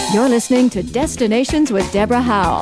You're listening to Destinations with Deborah Howell.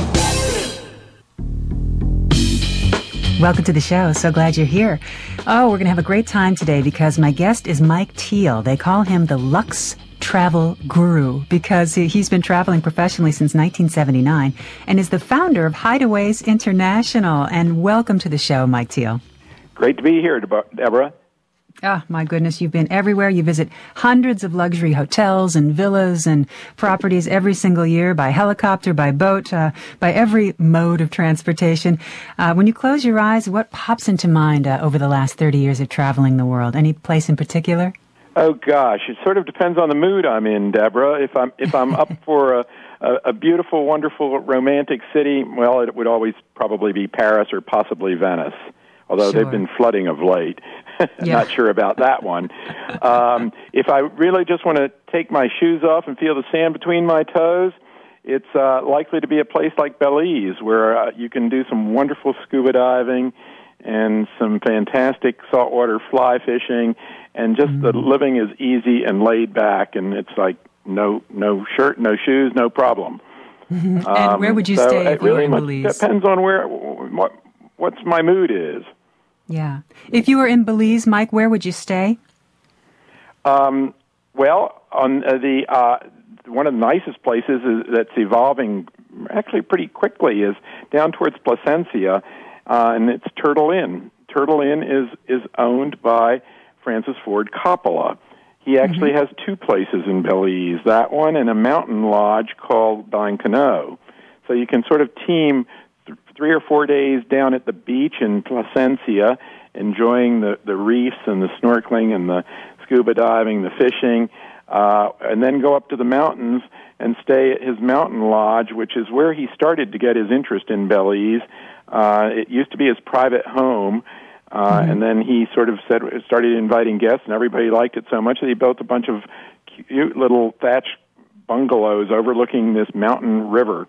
Welcome to the show. So glad you're here. Oh, we're going to have a great time today because my guest is Mike Teal. They call him the Lux Travel Guru because he's been traveling professionally since 1979 and is the founder of Hideaways International. And welcome to the show, Mike Teal. Great to be here, Deborah. Oh, my goodness, you've been everywhere. You visit hundreds of luxury hotels and villas and properties every single year by helicopter, by boat, by every mode of transportation. When you close your eyes, what pops into mind over the last 30 years of traveling the world? Any place in particular? Oh, gosh, it sort of depends on the mood I'm in, Deborah. If I'm up for a beautiful, wonderful, romantic city, well, it would always probably be Paris or possibly Venice, although Sure. they've been flooding of late. Yeah. Not sure about that one. If I really just want to take my shoes off and feel the sand between my toes, it's likely to be a place like Belize, where you can do some wonderful scuba diving and some fantastic saltwater fly fishing, and just the living is easy and laid back, and it's like no shirt, no shoes, no problem. And where would you so stay it if you were really in much Belize? depends on what's my mood is. Yeah. If you were in Belize, Mike, where would you stay? Well, on one of the nicest places that's evolving actually pretty quickly is down towards Placencia, and it's Turtle Inn. Turtle Inn is owned by Francis Ford Coppola. He actually has two places in Belize, that one and a mountain lodge called Don Cano. So you can sort of team 3 or 4 days down at the beach in Placencia, enjoying the reefs and the snorkeling and the scuba diving, the fishing, and then go up to the mountains and stay at his mountain lodge, which is where he started to get his interest in Belize. It used to be his private home, and then he sort of started inviting guests, and everybody liked it so much that he built a bunch of cute little thatched bungalows overlooking this mountain river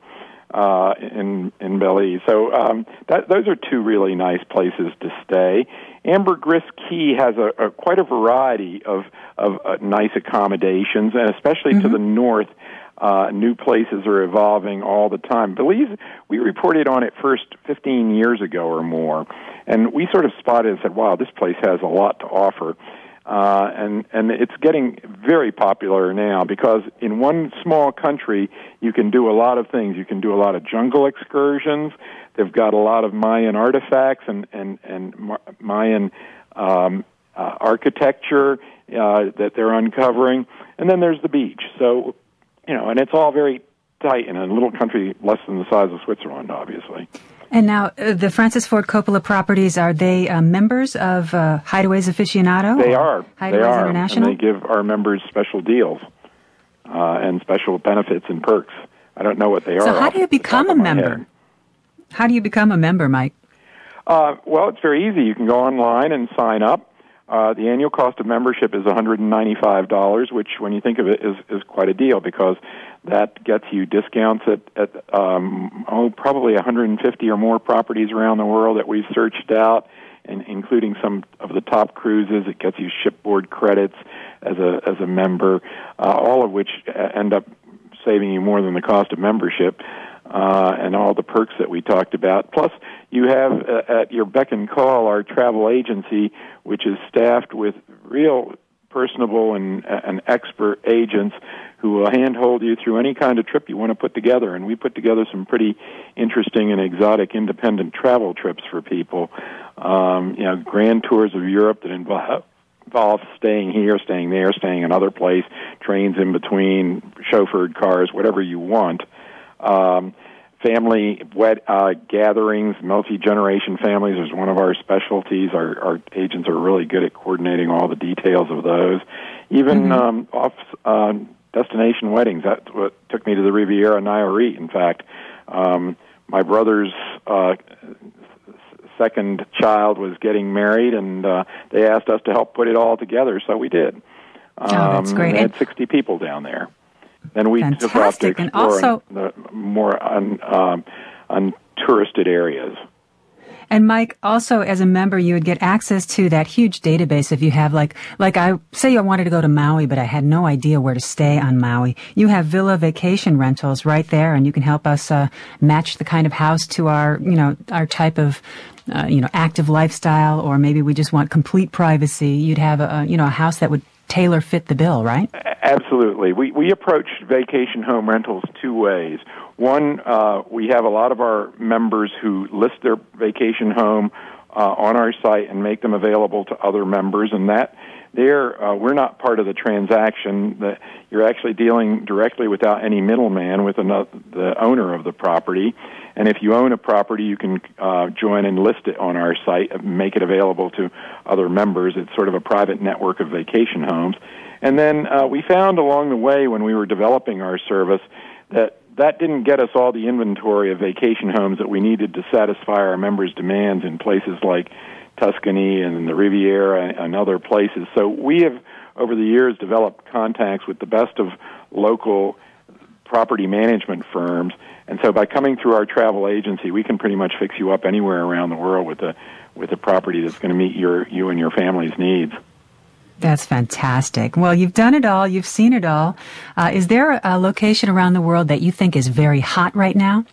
in Belize. So those are two really nice places to stay. Ambergris Caye has quite a variety of nice accommodations, and especially to the north, new places are evolving all the time. Belize, we reported on it first 15 years ago or more, and we sort of spotted and said, wow, this place has a lot to offer. And it's getting very popular now because in one small country you can do a lot of things. You can do a lot of jungle excursions. They've got a lot of Mayan artifacts and Mayan architecture that they're uncovering. And then there's the beach. So, and it's all very tight in a little country less than the size of Switzerland, obviously. And now, the Francis Ford Coppola properties, are they members of Hideaways Aficionado? They are. Hideaways International? And they give our members special deals and special benefits and perks. I don't know what they are. So how do you become a member? How do you become a member, Mike? Well, it's very easy. You can go online and sign up. The annual cost of membership is $195, which, when you think of it, is quite a deal because that gets you discounts at probably 150 or more properties around the world that we've searched out, and including some of the top cruises. It gets you shipboard credits as a member, all of which end up saving you more than the cost of membership. And all the perks that we talked about. Plus, you have at your beck and call our travel agency, which is staffed with real personable and expert agents who will handhold you through any kind of trip you want to put together. And we put together some pretty interesting and exotic independent travel trips for people. Grand tours of Europe that involve staying here, staying there, staying another place, trains in between, chauffeured cars, whatever you want. Family gatherings, multi-generation families is one of our specialties. Our agents are really good at coordinating all the details of those. Even destination weddings. That's what took me to the Riviera Nayarit, in fact. My brother's second child was getting married, and they asked us to help put it all together, so we did. That's great. They had 60 people down there. Then we took off to explore the more untouristed areas. And Mike, also as a member, you would get access to that huge database if you have like I say I wanted to go to Maui, but I had no idea where to stay on Maui. You have villa vacation rentals right there, and you can help us match the kind of house to our type of active lifestyle, or maybe we just want complete privacy. You'd have a house that would tailor fit the bill, right? Absolutely. We approach vacation home rentals two ways. One, we have a lot of our members who list their vacation home on our site and make them available to other members, and that we're not part of the transaction. That you're actually dealing directly without any middleman with the owner of the property. And if you own a property, you can join and list it on our site and make it available to other members. It's sort of a private network of vacation homes. And then we found along the way when we were developing our service that didn't get us all the inventory of vacation homes that we needed to satisfy our members' demands in places like Tuscany and the Riviera and other places. So we have, over the years, developed contacts with the best of local property management firms. And so by coming through our travel agency, we can pretty much fix you up anywhere around the world with a property that's going to meet you and your family's needs. That's fantastic. Well, you've done it all. You've seen it all. Is there a location around the world that you think is very hot right now?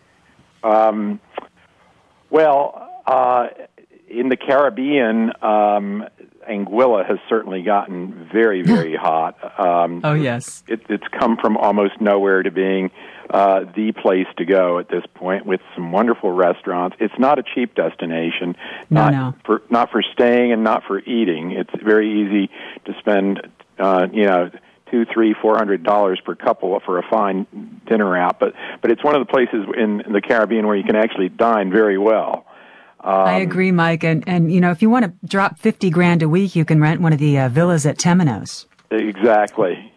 In the Caribbean, Anguilla has certainly gotten very, very hot. Oh, yes. It's come from almost nowhere to being the place to go at this point, with some wonderful restaurants. It's not a cheap destination, not for staying and not for eating. It's very easy to spend, $200, $300, $400 per couple for a fine dinner out. But it's one of the places in the Caribbean where you can actually dine very well. I agree, Mike. And if you want to drop $50,000 a week, you can rent one of the villas at Temenos. Exactly.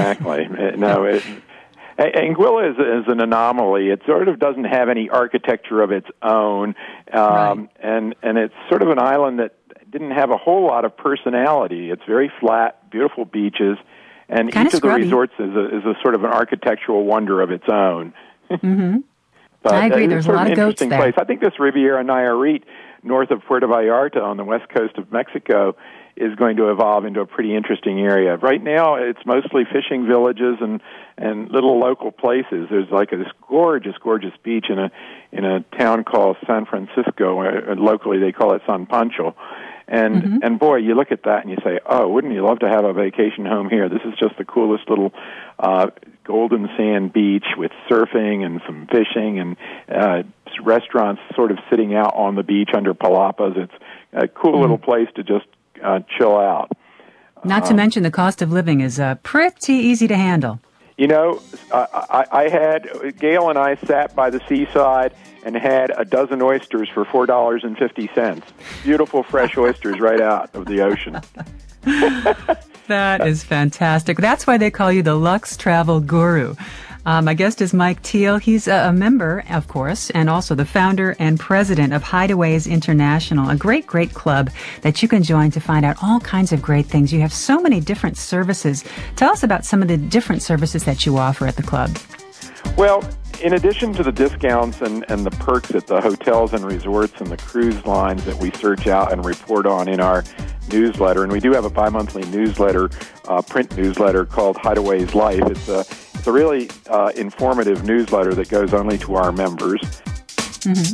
Anguilla is an anomaly. It sort of doesn't have any architecture of its own, right. and it's sort of an island that didn't have a whole lot of personality. It's very flat, beautiful beaches, and kind each of the resorts is a sort of an architectural wonder of its own. Mm-hmm. But I agree. There's a lot of goats there. Place. I think this Riviera Nayarit, north of Puerto Vallarta on the west coast of Mexico, is going to evolve into a pretty interesting area. Right now, it's mostly fishing villages and little local places. There's like this gorgeous, gorgeous beach in a town called San Francisco. Locally, they call it San Pancho. And boy, you look at that and you say, oh, wouldn't you love to have a vacation home here? This is just the coolest little golden sand beach with surfing and some fishing and restaurants sort of sitting out on the beach under palapas. It's a cool little place to just chill out. Not to mention the cost of living is pretty easy to handle. I had Gail and I sat by the seaside and had a dozen oysters for $4.50. Beautiful fresh oysters right out of the ocean. That is fantastic. That's why they call you the Lux Travel Guru. My guest is Mike Teal. He's a member, of course, and also the founder and president of Hideaways International, a great, great club that you can join to find out all kinds of great things. You have so many different services. Tell us about some of the different services that you offer at the club. Well, in addition to the discounts and the perks at the hotels and resorts and the cruise lines that we search out and report on in our newsletter, and we do have a bi-monthly newsletter, print newsletter called Hideaways Life. It's a really informative newsletter that goes only to our members.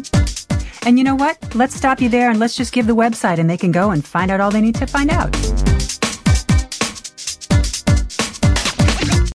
Mm-hmm. And you know what? Let's stop you there and let's just give the website and they can go and find out all they need to find out.